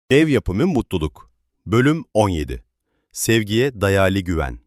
Ev yapımı mutluluk. Bölüm 17. Sevgiye dayalı güven.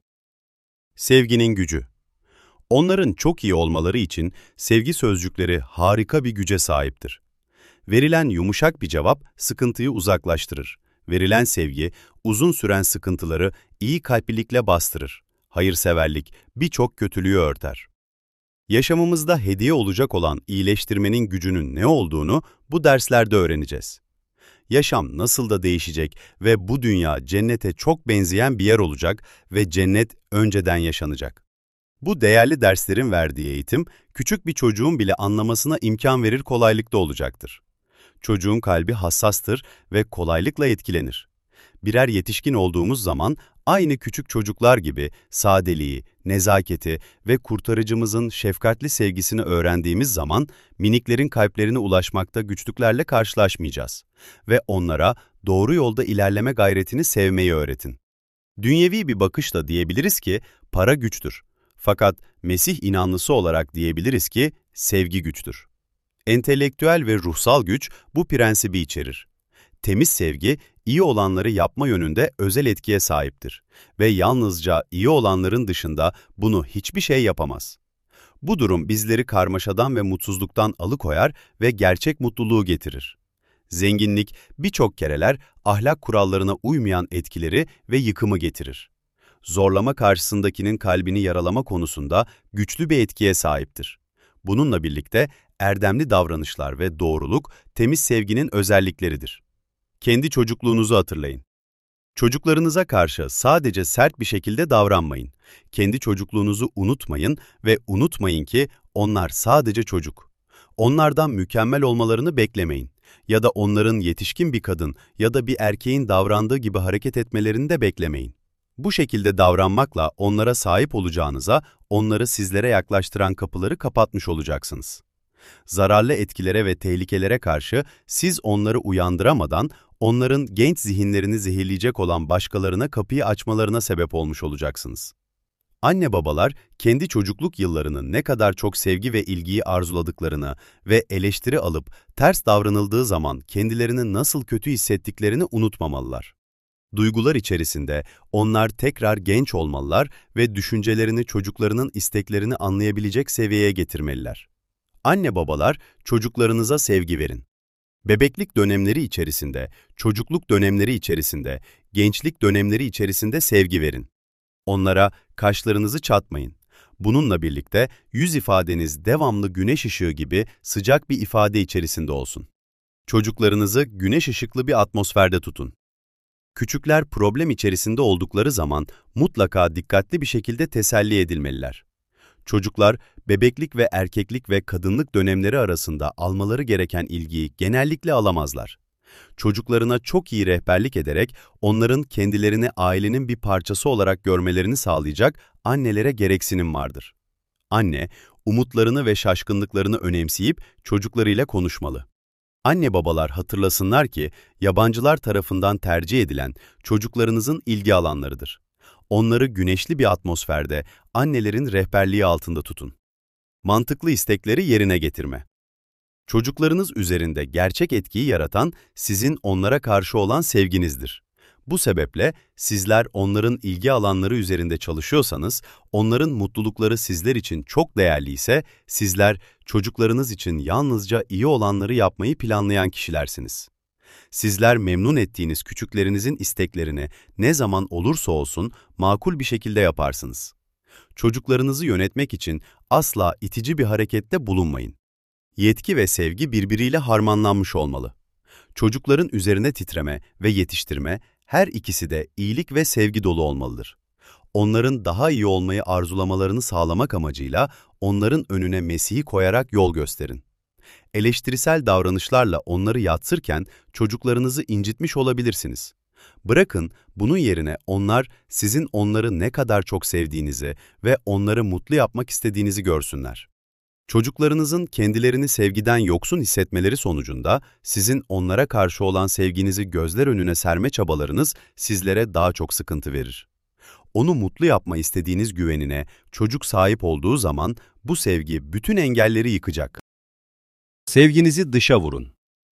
Sevginin gücü. Onların çok iyi olmaları için sevgi sözcükleri harika bir güce sahiptir. Verilen yumuşak bir cevap sıkıntıyı uzaklaştırır. Verilen sevgi uzun süren sıkıntıları iyi kalplilikle bastırır. Hayırseverlik birçok kötülüğü örter. Yaşamımızda hediye olacak olan iyileştirmenin gücünün ne olduğunu bu derslerde öğreneceğiz. Yaşam nasıl da değişecek ve bu dünya cennete çok benzeyen bir yer olacak ve cennet önceden yaşanacak. Bu değerli derslerin verdiği eğitim, küçük bir çocuğun bile anlamasına imkan verir kolaylıkta olacaktır. Çocuğun kalbi hassastır ve kolaylıkla etkilenir. Birer yetişkin olduğumuz zaman aynı küçük çocuklar gibi sadeliği, nezaketi ve kurtarıcımızın şefkatli sevgisini öğrendiğimiz zaman miniklerin kalplerine ulaşmakta güçlüklerle karşılaşmayacağız ve onlara doğru yolda ilerleme gayretini sevmeyi öğretin. Dünyevi bir bakışla diyebiliriz ki para güçtür. Fakat Mesih inanlısı olarak diyebiliriz ki sevgi güçtür. Entelektüel ve ruhsal güç bu prensibi içerir. Temiz sevgi, iyi olanları yapma yönünde özel etkiye sahiptir ve yalnızca iyi olanların dışında bunu hiçbir şey yapamaz. Bu durum bizleri karmaşadan ve mutsuzluktan alıkoyar ve gerçek mutluluğu getirir. Zenginlik birçok kereler ahlak kurallarına uymayan etkileri ve yıkımı getirir. Zorlama karşısındakinin kalbini yaralama konusunda güçlü bir etkiye sahiptir. Bununla birlikte erdemli davranışlar ve doğruluk temiz sevginin özellikleridir. Kendi çocukluğunuzu hatırlayın. Çocuklarınıza karşı sadece sert bir şekilde davranmayın. Kendi çocukluğunuzu unutmayın ve unutmayın ki onlar sadece çocuk. Onlardan mükemmel olmalarını beklemeyin ya da onların yetişkin bir kadın ya da bir erkeğin davrandığı gibi hareket etmelerini de beklemeyin. Bu şekilde davranmakla onlara sahip olacağınıza, onları sizlere yaklaştıran kapıları kapatmış olacaksınız. Zararlı etkilere ve tehlikelere karşı siz onları uyandıramadan, onların genç zihinlerini zehirleyecek olan başkalarına kapıyı açmalarına sebep olmuş olacaksınız. Anne babalar, kendi çocukluk yıllarının ne kadar çok sevgi ve ilgiyi arzuladıklarını ve eleştiri alıp ters davranıldığı zaman kendilerini nasıl kötü hissettiklerini unutmamalılar. Duygular içerisinde onlar tekrar genç olmalılar ve düşüncelerini çocuklarının isteklerini anlayabilecek seviyeye getirmeliler. Anne babalar, çocuklarınıza sevgi verin. Bebeklik dönemleri içerisinde, çocukluk dönemleri içerisinde, gençlik dönemleri içerisinde sevgi verin. Onlara kaşlarınızı çatmayın. Bununla birlikte yüz ifadeniz devamlı güneş ışığı gibi sıcak bir ifade içerisinde olsun. Çocuklarınızı güneş ışıklı bir atmosferde tutun. Küçükler problem içerisinde oldukları zaman mutlaka dikkatli bir şekilde teselli edilmeliler. Çocuklar, bebeklik ve erkeklik ve kadınlık dönemleri arasında almaları gereken ilgiyi genellikle alamazlar. Çocuklarına çok iyi rehberlik ederek onların kendilerini ailenin bir parçası olarak görmelerini sağlayacak annelere gereksinim vardır. Anne, umutlarını ve şaşkınlıklarını önemseyip çocuklarıyla konuşmalı. Anne babalar hatırlasınlar ki yabancılar tarafından tercih edilen çocuklarınızın ilgi alanlarıdır. Onları güneşli bir atmosferde annelerin rehberliği altında tutun. Mantıklı istekleri yerine getirme. Çocuklarınız üzerinde gerçek etkiyi yaratan sizin onlara karşı olan sevginizdir. Bu sebeple sizler onların ilgi alanları üzerinde çalışıyorsanız, onların mutlulukları sizler için çok değerliyse, sizler çocuklarınız için yalnızca iyi olanları yapmayı planlayan kişilersiniz. Sizler memnun ettiğiniz küçüklerinizin isteklerini ne zaman olursa olsun makul bir şekilde yaparsınız. Çocuklarınızı yönetmek için asla itici bir harekette bulunmayın. Yetki ve sevgi birbiriyle harmanlanmış olmalı. Çocukların üzerine titreme ve yetiştirme, her ikisi de iyilik ve sevgi dolu olmalıdır. Onların daha iyi olmayı arzulamalarını sağlamak amacıyla onların önüne Mesih'i koyarak yol gösterin. Eleştirisel davranışlarla onları yatsırken çocuklarınızı incitmiş olabilirsiniz. Bırakın bunun yerine onlar sizin onları ne kadar çok sevdiğinizi ve onları mutlu yapmak istediğinizi görsünler. Çocuklarınızın kendilerini sevgiden yoksun hissetmeleri sonucunda sizin onlara karşı olan sevginizi gözler önüne serme çabalarınız sizlere daha çok sıkıntı verir. Onu mutlu yapma istediğiniz güvenine çocuk sahip olduğu zaman bu sevgi bütün engelleri yıkacak. Sevginizi dışa vurun.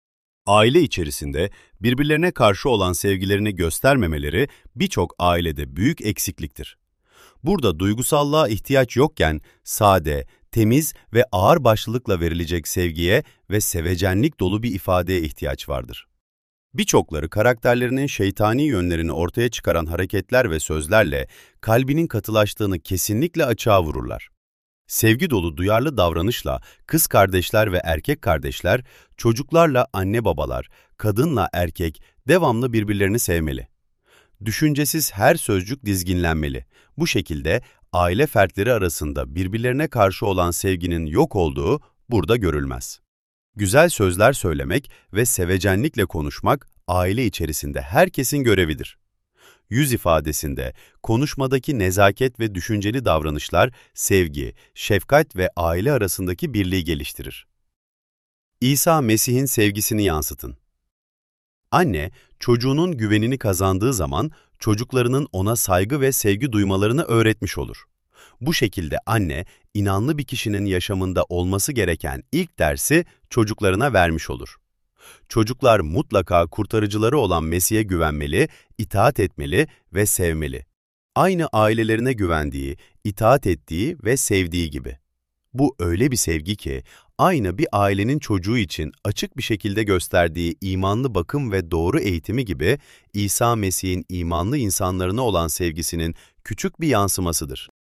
Aile içerisinde birbirlerine karşı olan sevgilerini göstermemeleri birçok ailede büyük eksikliktir. Burada duygusallığa ihtiyaç yokken sade, temiz ve ağırbaşlılıkla verilecek sevgiye ve sevecenlik dolu bir ifadeye ihtiyaç vardır. Birçokları karakterlerinin şeytani yönlerini ortaya çıkaran hareketler ve sözlerle kalbinin katılaştığını kesinlikle açığa vururlar. Sevgi dolu duyarlı davranışla kız kardeşler ve erkek kardeşler, çocuklarla anne babalar, kadınla erkek devamlı birbirlerini sevmeli. Düşüncesiz her sözcük dizginlenmeli. Bu şekilde aile fertleri arasında birbirlerine karşı olan sevginin yok olduğu burada görülmez. Güzel sözler söylemek ve sevecenlikle konuşmak aile içerisinde herkesin görevidir. Yüz ifadesinde, konuşmadaki nezaket ve düşünceli davranışlar sevgi, şefkat ve aile arasındaki birliği geliştirir. İsa Mesih'in sevgisini yansıtın. Anne, çocuğunun güvenini kazandığı zaman çocuklarının ona saygı ve sevgi duymalarını öğretmiş olur. Bu şekilde anne, inanlı bir kişinin yaşamında olması gereken ilk dersi çocuklarına vermiş olur. Çocuklar mutlaka kurtarıcıları olan Mesih'e güvenmeli, itaat etmeli ve sevmeli. Aynı ailelerine güvendiği, itaat ettiği ve sevdiği gibi. Bu öyle bir sevgi ki, aynı bir ailenin çocuğu için açık bir şekilde gösterdiği imanlı bakım ve doğru eğitimi gibi İsa Mesih'in imanlı insanlarına olan sevgisinin küçük bir yansımasıdır.